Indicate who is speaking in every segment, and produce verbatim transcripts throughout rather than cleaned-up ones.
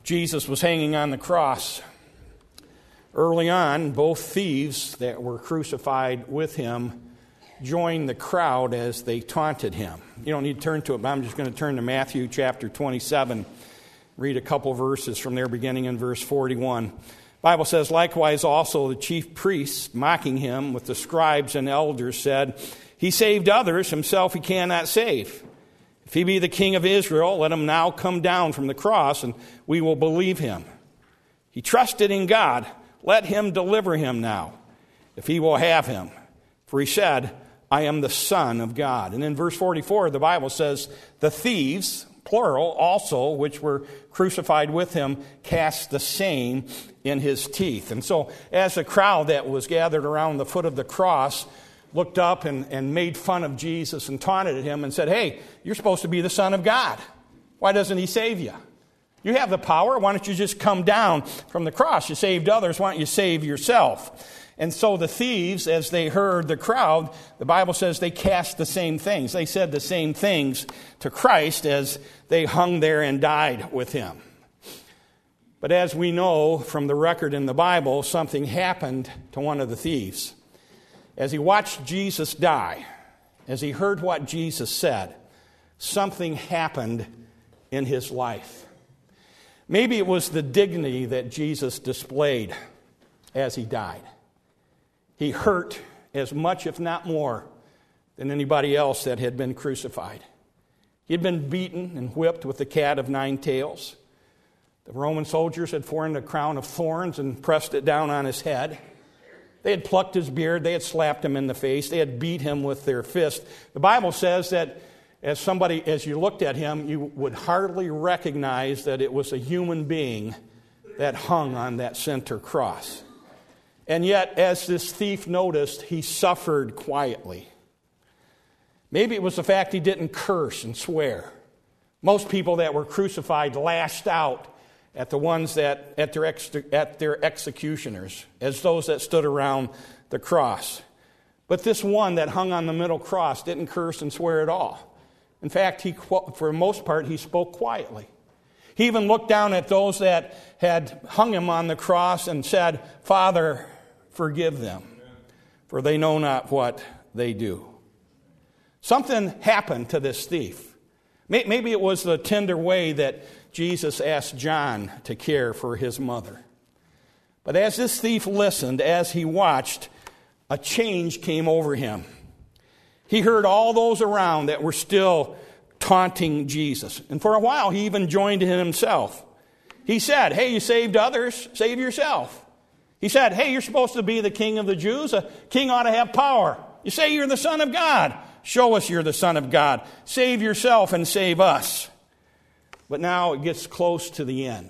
Speaker 1: Jesus was hanging on the cross. Early on, both thieves that were crucified with him joined the crowd as they taunted him. You don't need to turn to it, but I'm just going to turn to Matthew chapter twenty-seven, read a couple verses from there, beginning in verse forty-one. The Bible says, "Likewise also the chief priests, mocking him with the scribes and elders, said, He saved others, himself he cannot save. If he be the king of Israel, let him now come down from the cross, and we will believe him. He trusted in God. Let him deliver him now, if he will have him. For he said, I am the Son of God." And in verse forty-four, the Bible says, "The thieves," plural, "also, which were crucified with him, cast the same in his teeth." And so as the crowd that was gathered around the foot of the cross looked up and, and made fun of Jesus and taunted him and said, "Hey, you're supposed to be the Son of God. Why doesn't he save you? You have the power. Why don't you just come down from the cross? You saved others. Why don't you save yourself?" And so the thieves, as they heard the crowd, the Bible says they cast the same things. They said the same things to Christ as they hung there and died with him. But as we know from the record in the Bible, something happened to one of the thieves. As he watched Jesus die, as he heard what Jesus said, something happened in his life. Maybe it was the dignity that Jesus displayed as he died. He hurt as much, if not more, than anybody else that had been crucified. He had been beaten and whipped with the cat of nine tails. The Roman soldiers had formed a crown of thorns and pressed it down on his head. They had plucked his beard. They had slapped him in the face. They had beat him with their fist. The Bible says that as somebody, as you looked at him, you would hardly recognize that it was a human being that hung on that center cross. And yet, as this thief noticed, he suffered quietly. Maybe it was the fact he didn't curse and swear. Most people that were crucified lashed out at the ones that at their ex, at their executioners, as those that stood around the cross. But this one that hung on the middle cross didn't curse and swear at all. In fact, he, for the most part, he spoke quietly. He even looked down at those that had hung him on the cross and said, "Father, forgive them, for they know not what they do." Something happened to this thief. Maybe it was the tender way that Jesus asked John to care for his mother. But as this thief listened, as he watched, a change came over him. He heard all those around that were still taunting Jesus. And for a while, he even joined in himself. He said, "Hey, you saved others, save yourself." He said, "Hey, you're supposed to be the king of the Jews. A king ought to have power. You say you're the Son of God. Show us you're the Son of God. Save yourself and save us." But now it gets close to the end.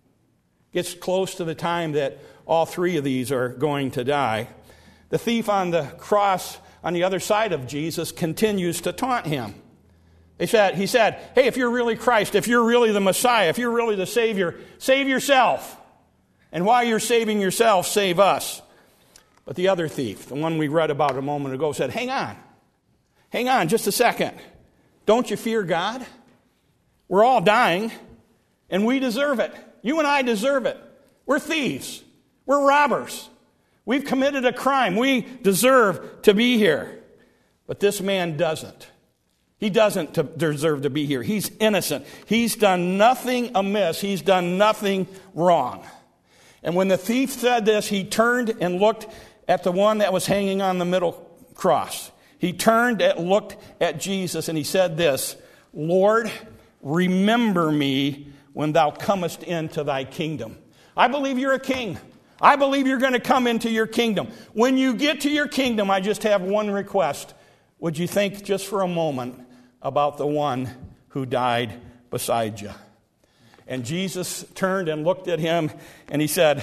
Speaker 1: It gets close to the time that all three of these are going to die. The thief on the cross on the other side of Jesus continues to taunt him. They said, he said, "Hey, if you're really Christ, if you're really the Messiah, if you're really the Savior, save yourself. And while you're saving yourself, save us." But the other thief, the one we read about a moment ago, said, "Hang on. Hang on just a second. Don't you fear God? We're all dying, and we deserve it. You and I deserve it. We're thieves. We're robbers. We've committed a crime. We deserve to be here. But this man doesn't. He doesn't to deserve to be here. He's innocent. He's done nothing amiss. He's done nothing wrong." And when the thief said this, he turned and looked at the one that was hanging on the middle cross. He turned and looked at Jesus, and he said this, "Lord, remember me when thou comest into thy kingdom." I believe you're a king. I believe you're going to come into your kingdom. When you get to your kingdom, I just have one request. Would you think just for a moment about the one who died beside you? And Jesus turned and looked at him, and he said,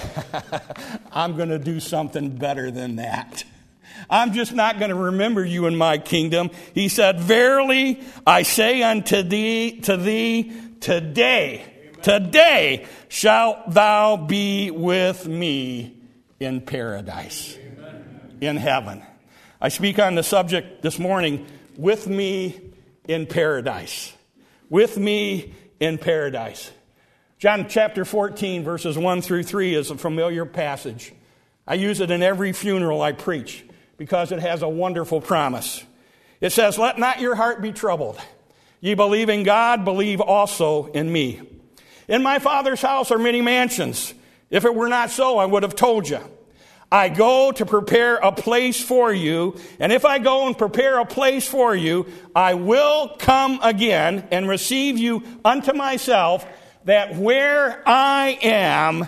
Speaker 1: "I'm going to do something better than that. I'm just not going to remember you in my kingdom." He said, "Verily I say unto thee, to thee, today, today shalt thou be with me in paradise," in heaven. I speak on the subject this morning, with me in paradise. With me in paradise. John chapter fourteen, verses one through three is a familiar passage. I use it in every funeral I preach because it has a wonderful promise. It says, "Let not your heart be troubled. Ye believe in God, believe also in me. In my Father's house are many mansions. If it were not so, I would have told you. I go to prepare a place for you, and if I go and prepare a place for you, I will come again and receive you unto myself, that where I am,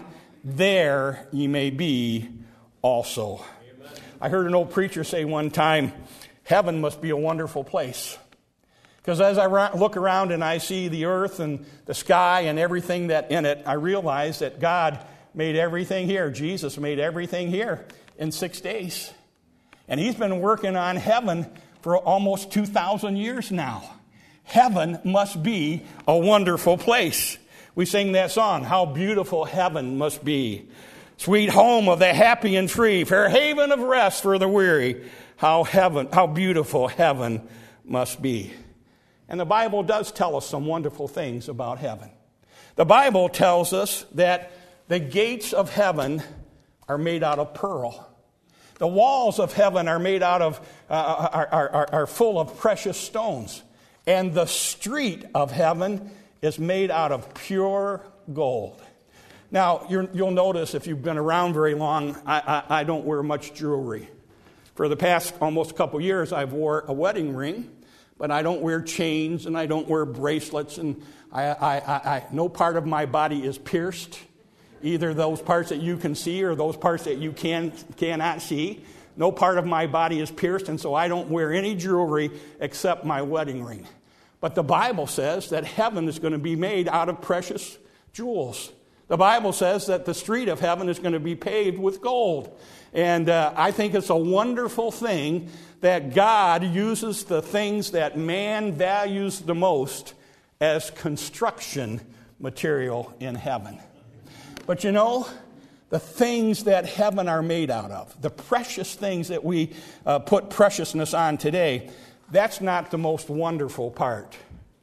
Speaker 1: there ye may be also." Amen. I heard an old preacher say one time, heaven must be a wonderful place. Because as I look around and I see the earth and the sky and everything that in it, I realize that God made everything here. Jesus made everything here in six days. And he's been working on heaven for almost two thousand years now. Heaven must be a wonderful place. We sing that song, "How Beautiful Heaven Must Be. Sweet home of the happy and free, fair haven of rest for the weary. How heaven, how beautiful heaven must be." And the Bible does tell us some wonderful things about heaven. The Bible tells us that the gates of heaven are made out of pearl. The walls of heaven are made out of, uh, are, are, are full of precious stones. And the street of heaven is made out of pure gold. Now, you're, you'll notice if you've been around very long, I, I, I don't wear much jewelry. For the past almost couple years, I've wore a wedding ring, but I don't wear chains and I don't wear bracelets, and I, I, I, I no part of my body is pierced. Either those parts that you can see or those parts that you can, cannot see. No part of my body is pierced, and so I don't wear any jewelry except my wedding ring. But the Bible says that heaven is going to be made out of precious jewels. The Bible says that the street of heaven is going to be paved with gold. And uh, I think it's a wonderful thing that God uses the things that man values the most as construction material in heaven. But you know, the things that heaven are made out of, the precious things that we uh, put preciousness on today, that's not the most wonderful part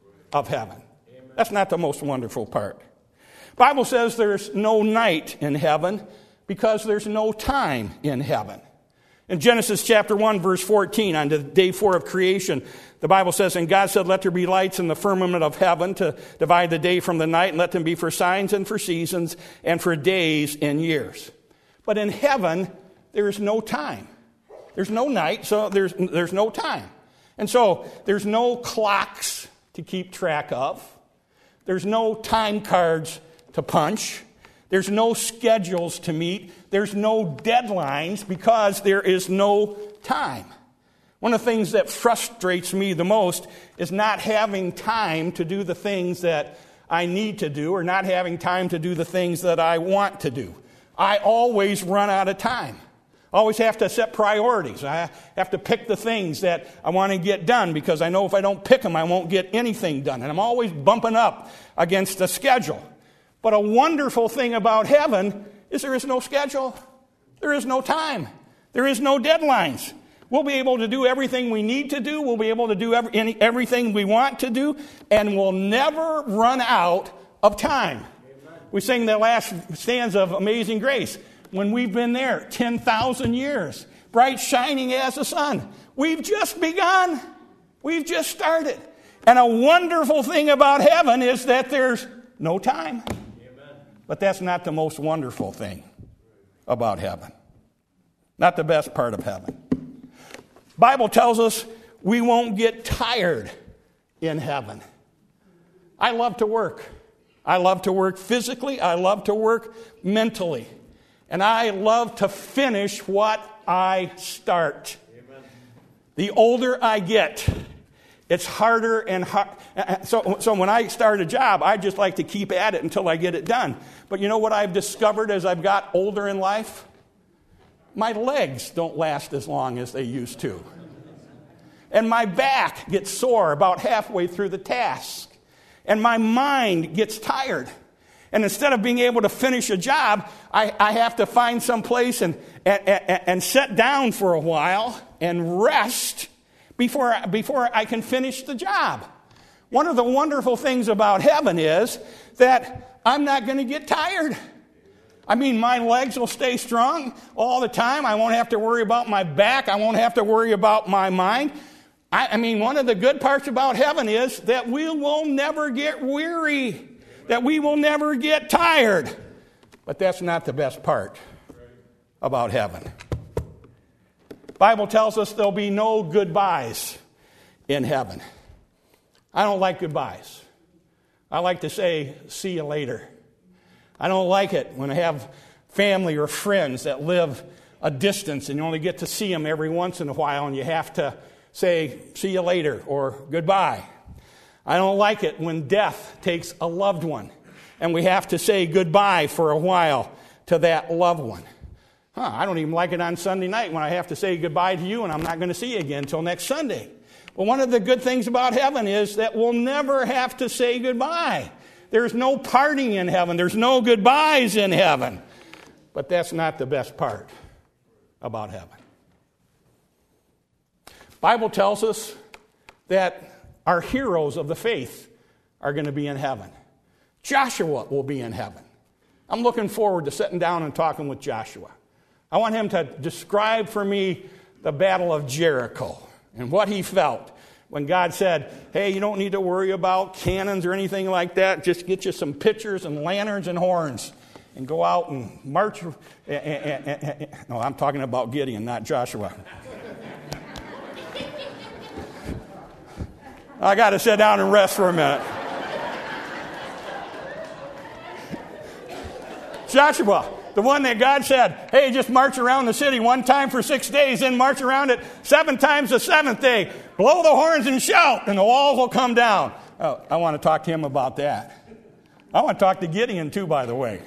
Speaker 1: of heaven. Amen. That's not the most wonderful part. The Bible says there's no night in heaven because there's no time in heaven. In Genesis chapter one, verse fourteen, on the day four of creation, the Bible says, "And God said, let there be lights in the firmament of heaven to divide the day from the night, and let them be for signs and for seasons and for days and years." But in heaven, there is no time. There's no night, so there's, there's no time. And so there's no clocks to keep track of. There's no time cards to punch. There's no schedules to meet. There's no deadlines because there is no time. One of the things that frustrates me the most is not having time to do the things that I need to do or not having time to do the things that I want to do. I always run out of time. I always have to set priorities. I have to pick the things that I want to get done because I know if I don't pick them, I won't get anything done. And I'm always bumping up against the schedule. But a wonderful thing about heaven is there is no schedule. There is no time. There is no deadlines. We'll be able to do everything we need to do. We'll be able to do every, any, everything we want to do. And we'll never run out of time. Amen. We sing the last stanza of Amazing Grace. When we've been there ten thousand years, bright shining as the sun. We've just begun. We've just started. And a wonderful thing about heaven is that there's no time. But that's not the most wonderful thing about heaven. Not the best part of heaven. Bible tells us we won't get tired in heaven. I love to work. I love to work physically. I love to work mentally. And I love to finish what I start. Amen. The older I get, it's harder and hard. So, so when I start a job, I just like to keep at it until I get it done. But you know what I've discovered as I've got older in life? My legs don't last as long as they used to. And my back gets sore about halfway through the task. And my mind gets tired. And instead of being able to finish a job, I, I have to find some place and, and, and, and sit down for a while and rest before, before I can finish the job. One of the wonderful things about heaven is that I'm not going to get tired. I mean, my legs will stay strong all the time. I won't have to worry about my back. I won't have to worry about my mind. I, I mean, one of the good parts about heaven is that we will never get weary, that we will never get tired. But that's not the best part about heaven. The Bible tells us there'll be no goodbyes in heaven. I don't like goodbyes. I like to say, see you later. I don't like it when I have family or friends that live a distance and you only get to see them every once in a while and you have to say, see you later or goodbye. I don't like it when death takes a loved one and we have to say goodbye for a while to that loved one. Huh, I don't even like it on Sunday night when I have to say goodbye to you and I'm not going to see you again until next Sunday. Well, one of the good things about heaven is that we'll never have to say goodbye. There's no parting in heaven. There's no goodbyes in heaven. But that's not the best part about heaven. The Bible tells us that our heroes of the faith are going to be in heaven. Joshua will be in heaven. I'm looking forward to sitting down and talking with Joshua. I want him to describe for me the Battle of Jericho and what he felt when God said, hey, you don't need to worry about cannons or anything like that. Just get you some pitchers and lanterns and horns and go out and march. No, I'm talking about Gideon, not Joshua. I got to sit down and rest for a minute. Joshua, the one that God said, hey, just march around the city one time for six days, then march around it seven times the seventh day. Blow the horns and shout, and the walls will come down. Oh, I want to talk to him about that. I want to talk to Gideon, too, by the way.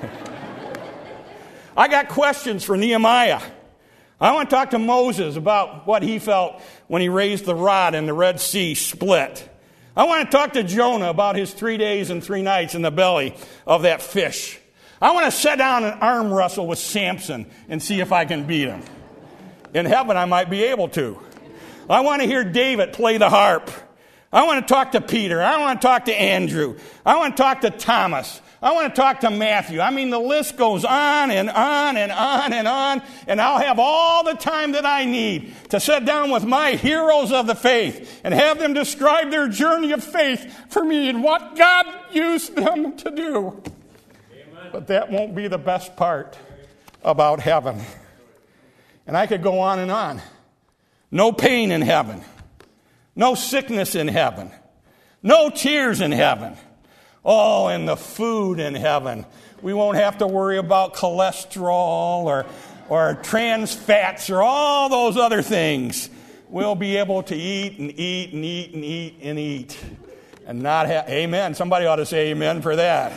Speaker 1: I got questions for Nehemiah. I want to talk to Moses about what he felt when he raised the rod and the Red Sea split. I want to talk to Jonah about his three days and three nights in the belly of that fish. I want to sit down and arm wrestle with Samson and see if I can beat him. In heaven, I might be able to. I want to hear David play the harp. I want to talk to Peter. I want to talk to Andrew. I want to talk to Thomas. I want to talk to Matthew. I mean, the list goes on and on and on and on, and I'll have all the time that I need to sit down with my heroes of the faith and have them describe their journey of faith for me and what God used them to do. But that won't be the best part about heaven. And I could go on and on. No pain in heaven. No sickness in heaven. No tears in heaven. Oh, and the food in heaven. We won't have to worry about cholesterol or, or trans fats or all those other things. We'll be able to eat and eat and eat and eat and eat. And not have, amen. Somebody ought to say amen for that.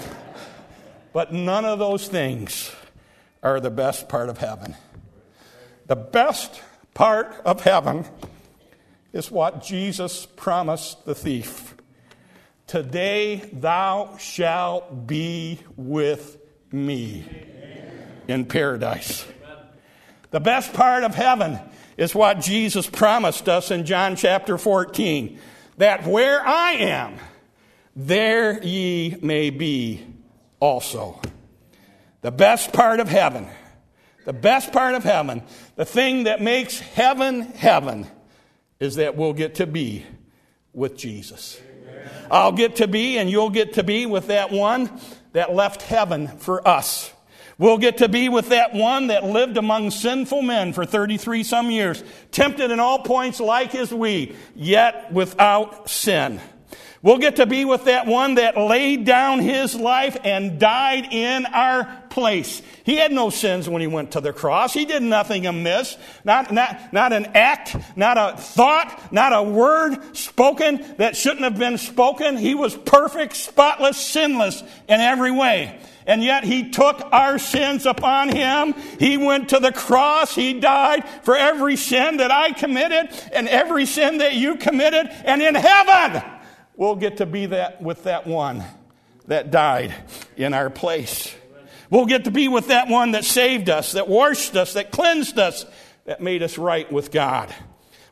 Speaker 1: But none of those things are the best part of heaven. The best part of heaven is what Jesus promised the thief. Today thou shalt be with me in paradise. The best part of heaven is what Jesus promised us in John chapter fourteen. That where I am, there ye may be also. The best part of heaven, the best part of heaven, the thing that makes heaven heaven is that we'll get to be with Jesus. Amen. I'll get to be and you'll get to be with that one that left heaven for us. We'll get to be with that one that lived among sinful men for thirty-three some years, tempted in all points like as we, yet without sin. We'll get to be with that one that laid down his life and died in our place. He had no sins when he went to the cross. He did nothing amiss. Not, not, not an act, not a thought, not a word spoken that shouldn't have been spoken. He was perfect, spotless, sinless in every way. And yet he took our sins upon him. He went to the cross. He died for every sin that I committed and every sin that you committed. And in heaven, we'll get to be that with that one that died in our place. We'll get to be with that one that saved us, that washed us, that cleansed us, that made us right with God.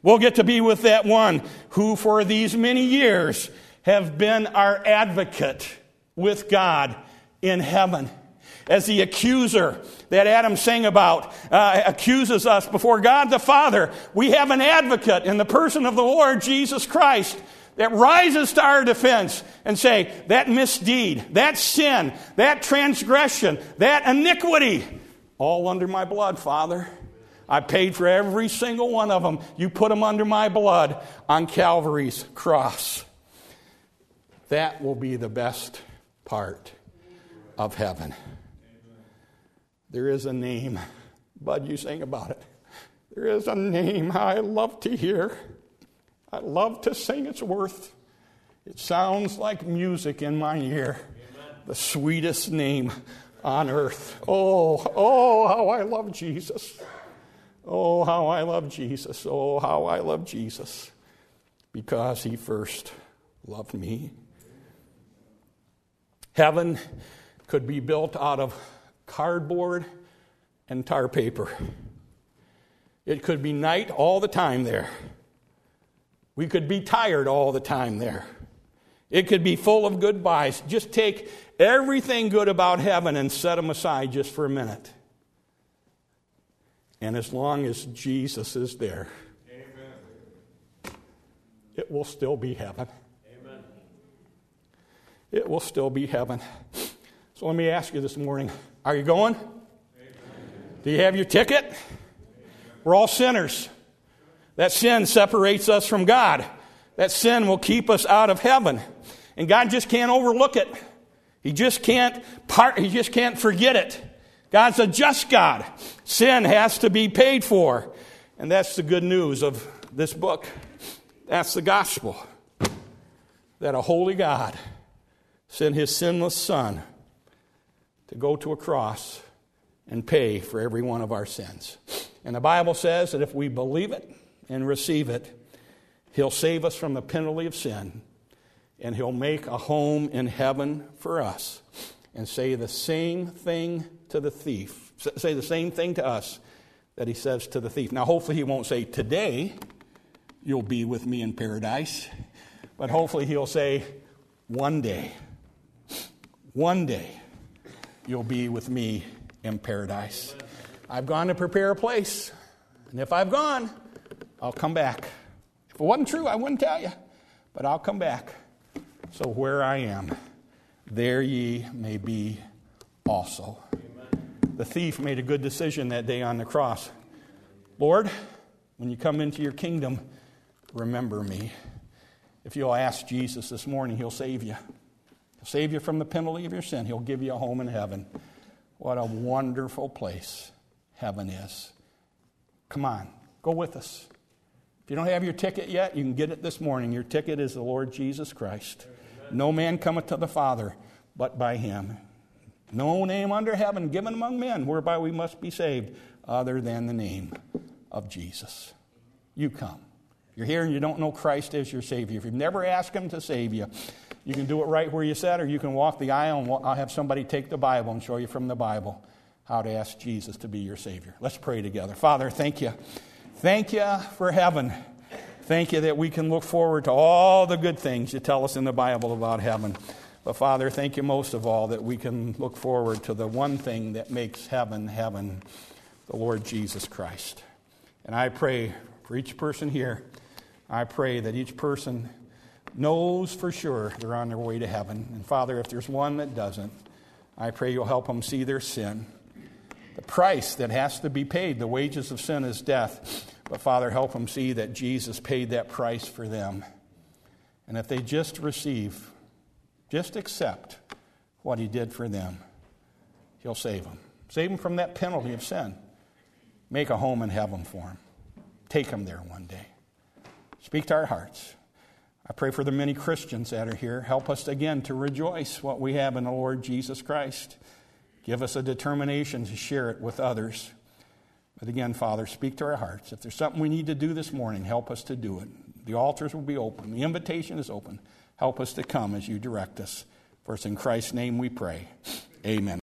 Speaker 1: We'll get to be with that one who for these many years have been our advocate with God in heaven. As the accuser that Adam sang about uh, accuses us before God the Father, we have an advocate in the person of the Lord Jesus Christ that rises to our defense and say, that misdeed, that sin, that transgression, that iniquity, all under my blood, Father. I paid for every single one of them. You put them under my blood on Calvary's cross. That will be the best part of heaven. There is a name. Bud, you sang about it. There is a name I love to hear. I love to sing its worth. It sounds like music in my ear. Amen. The sweetest name on earth. Oh, oh, how I love Jesus. Oh, how I love Jesus. Oh, how I love Jesus. Because he first loved me. Heaven could be built out of cardboard and tar paper. It could be night all the time there. We could be tired all the time there. It could be full of goodbyes. Just take everything good about heaven and set them aside just for a minute. And as long as Jesus is there, amen, it will still be heaven. Amen. It will still be heaven. So let me ask you this morning, are you going? Amen. Do you have your ticket? Amen. We're all sinners. That sin separates us from God. That sin will keep us out of heaven. And God just can't overlook it. He just can't part, he just can't forget it. God's a just God. Sin has to be paid for. And that's the good news of this book. That's the gospel. That a holy God sent his sinless Son to go to a cross and pay for every one of our sins. And the Bible says that if we believe it and receive it, he'll save us from the penalty of sin, and he'll make a home in heaven for us and say the same thing to the thief, say the same thing to us that he says to the thief. Now, hopefully he won't say, today you'll be with me in paradise, but hopefully he'll say, one day, one day you'll be with me in paradise. I've gone to prepare a place, and if I've gone, I'll come back. If it wasn't true, I wouldn't tell you, but I'll come back. So where I am, there ye may be also. Amen. The thief made a good decision that day on the cross. Lord, when you come into your kingdom, remember me. If you'll ask Jesus this morning, he'll save you. He'll save you from the penalty of your sin. He'll give you a home in heaven. What a wonderful place heaven is. Come on, go with us. If you don't have your ticket yet, you can get it this morning. Your ticket is the Lord Jesus Christ. Amen. No man cometh to the Father but by him. No name under heaven given among men whereby we must be saved other than the name of Jesus. You come. You're here and you don't know Christ as your Savior. If you've never asked him to save you, you can do it right where you sit, or you can walk the aisle and I'll have somebody take the Bible and show you from the Bible how to ask Jesus to be your Savior. Let's pray together. Father, thank you. Thank you for heaven. Thank you that we can look forward to all the good things you tell us in the Bible about heaven. But Father, thank you most of all that we can look forward to the one thing that makes heaven heaven, the Lord Jesus Christ. And I pray for each person here, I pray that each person knows for sure they're on their way to heaven. And Father, if there's one that doesn't, I pray you'll help them see their sin. The price that has to be paid, the wages of sin is death. But Father, help them see that Jesus paid that price for them. And if they just receive, just accept what he did for them, he'll save them. Save them from that penalty of sin. Make a home in heaven for them. Take them there one day. Speak to our hearts. I pray for the many Christians that are here. Help us again to rejoice what we have in the Lord Jesus Christ. Give us a determination to share it with others. But again, Father, speak to our hearts. If there's something we need to do this morning, help us to do it. The altars will be open. The invitation is open. Help us to come as you direct us. For it's in Christ's name we pray. Amen.